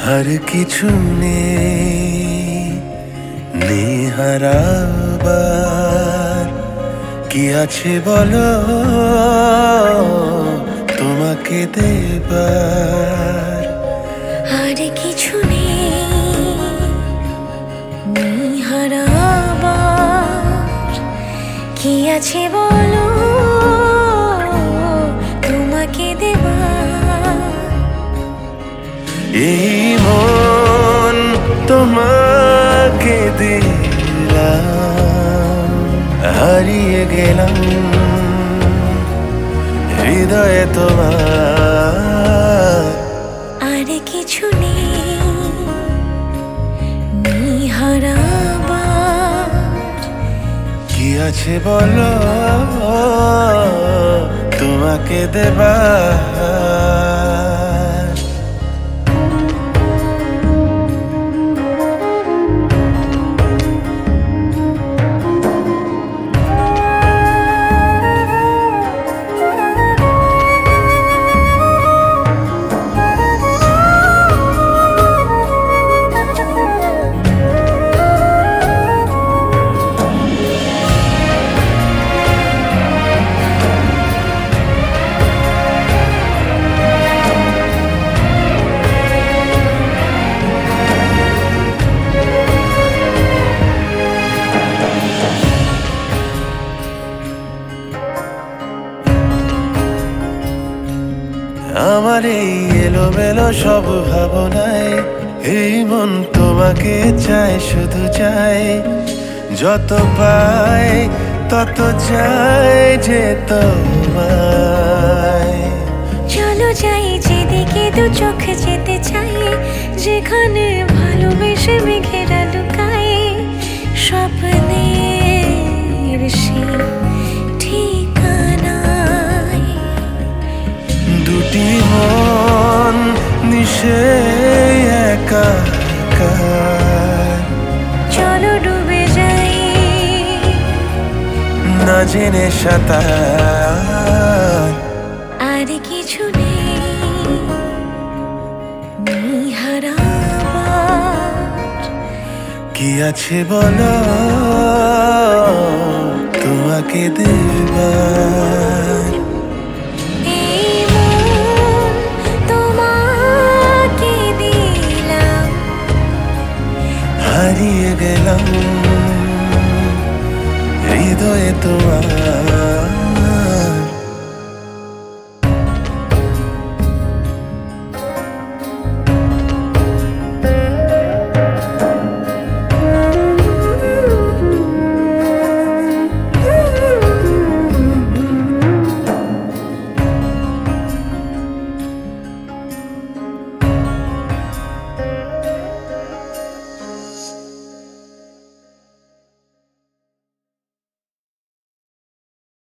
আর কিছু নেই হারাবার। কি আছে বলো তোমাকে দেবার? আর কিছু নেই হারাবার। কি আছে বলো তোমাকে দেবার? এই মন তোমাকে দিলাম, হারিয়ে গেলাম হৃদয়ে তোমার। আর কিছু নেই হারাবার। কি আছে বলো তোমাকে দেবার? আমার এই এলোমেলো সব ভাবনায় এই মন তোমাকে চায়, শুধু চায়। যত পায় তত যায় যে তোমায়। চলো যাই যেদিকে দু চোখ যেতে চাই, যেখানে ভালোবেসে মেঘেরা লুকায়। স্বপ্নের সেই ঠিকানায় দুটি মন নিশে একাকার। চলো ডুবে যাই না জেনে সাঁতার। আর কিছু নেই হারাবার। কি আছে বলো তোমাকে দেবার?